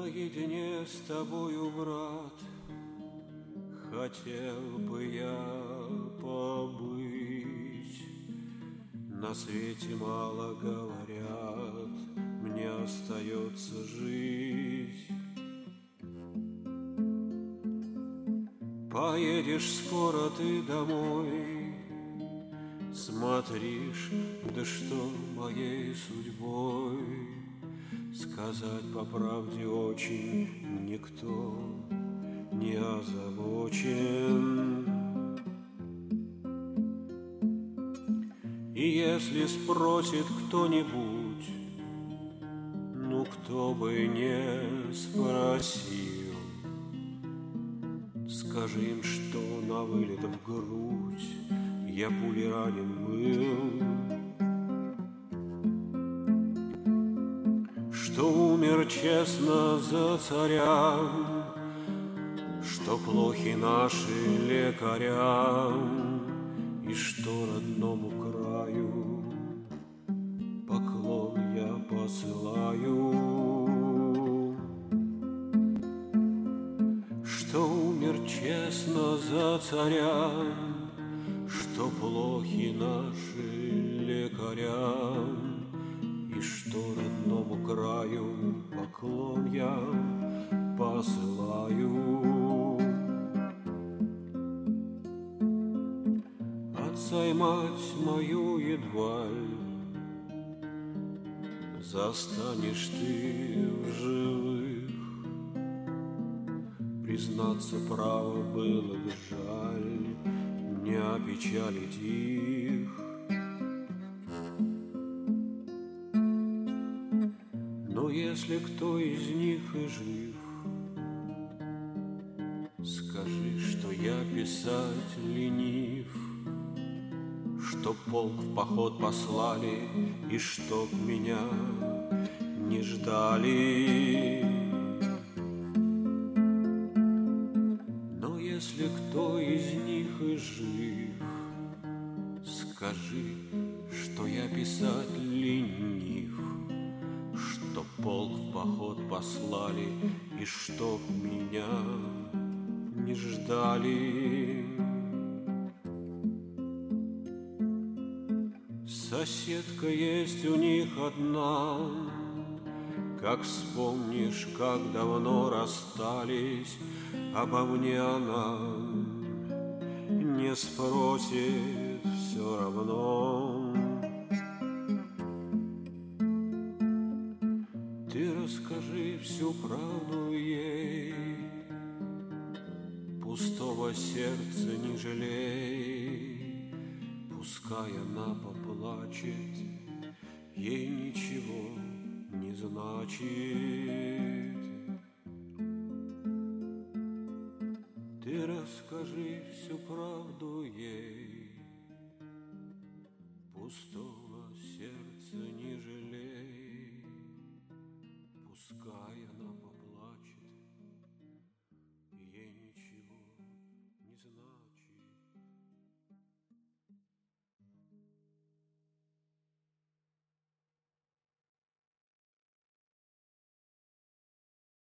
Наедине с тобою, брат, хотел бы я побыть. На свете мало говорят, мне остается жить. Поедешь скоро ты домой, смотришь, да что моей судьбой. Сказать по правде очень никто не озабочен. И если спросит кто-нибудь, ну кто бы не спросил, скажи им, что на вылет в грудь я пулей ранен был, что умер честно за царя, что плохи наши лекаря, и что родному краю поклон я посылаю, что умер честно за царя, что плохи наши лекаря, и что родному краю поклон я посылаю. Отца и мать мою едва ли застанешь ты в живых. Признаться, право было бы жаль не опечалить их. Но если кто из них и жив, скажи, что я писать ленив, чтоб полк в поход послали и чтоб меня не ждали. Но если кто из них и жив, скажи, что я писать ленив, чтоб полк в поход послали и чтоб меня не ждали. Соседка есть у них одна, как вспомнишь, как давно расстались, обо мне она не спросит все равно. Ты расскажи всю правду ей, пустого сердца не жалей. Пускай она поплачет, ей ничего не значит. Ты расскажи всю правду ей, пустой